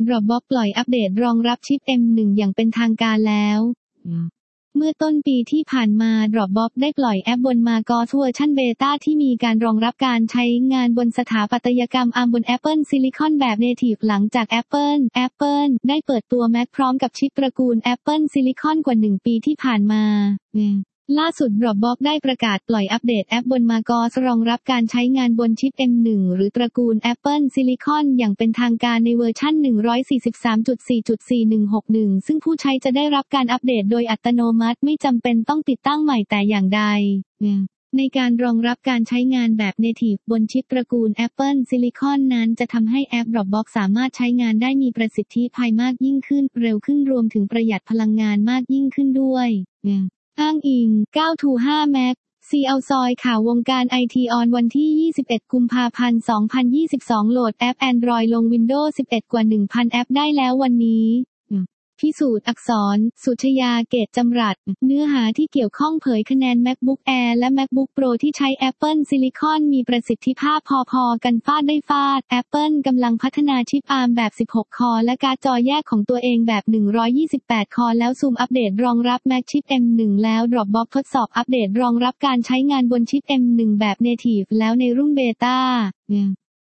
Dropbox ปล่อยอัปเดตรองรับชิป M1 อย่างเป็นทางการแล้วเมื่อต้นปีที่ผ่านมา Dropbox ได้ปล่อยแอปบน macOS เวอร์ชันเบต้าที่มีการรองรับการใช้งานบนสถาปัตยกรรม ARM บน Apple Silicon แบบ Native หลังจาก Apple ได้เปิดตัว Mac พร้อมกับชิปตระกูล Apple Silicon กว่า1ปีที่ผ่านมาล่าสุด Dropbox ได้ประกาศปล่อยอัปเดตแอปบน macOS รองรับการใช้งานบนชิป M1 หรือตระกูล Apple Silicon อย่างเป็นทางการในเวอร์ชัน 143.4.4161 ซึ่งผู้ใช้จะได้รับการอัปเดตโดยอัตโนมัติไม่จำเป็นต้องติดตั้งใหม่แต่อย่างใดในการรองรับการใช้งานแบบ Native บนชิปตระกูล Apple Silicon นั้นจะทำให้แอป Dropbox สามารถใช้งานได้มีประสิทธิภาพมากยิ่งขึ้นเร็วขึ้นรวมถึงประหยัดพลังงานมากยิ่งขึ้นด้วยอ้างอิง 9to5 Mac ซีเอาซอยข่าววงการไอทีออนวันที่ 21 กุมภาพันธ์ 2022 โหลดแอป Android ลง Windows 11 กว่า 1,000 แอปได้แล้ววันนี้พิสูจน์อักษร สุชยา เกตจำรัด เนื้อหาที่เกี่ยวข้องเผยคะแนน MacBook Air และ MacBook Pro ที่ใช้ Apple Silicon มีประสิทธิภาพพอๆกันฟาดได้ฟาด Apple กำลังพัฒนาชิป ARM แบบ 16 คอร์และการ์ดจอแยกของตัวเองแบบ 128 คอร์แล้วซูมอัปเดตรองรับ Mac ชิป M1 แล้ว Dropbox ทดสอบอัปเดตรองรับการใช้งานบนชิป M1 แบบ Native แล้วในรุ่นเบต้า